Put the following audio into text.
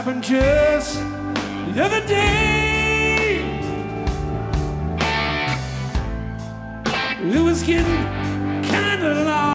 happened just the other day. It was getting kinda long.